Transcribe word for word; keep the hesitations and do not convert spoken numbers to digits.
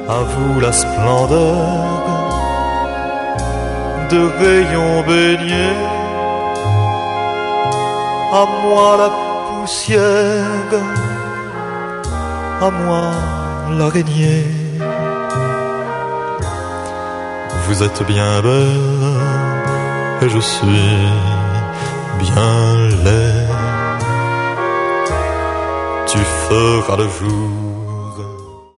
à vous la splendeur de rayons baignés, à moi la poussière, à moi l'araignée. Vous êtes bien belle et je suis bien laid. Tu feras le jour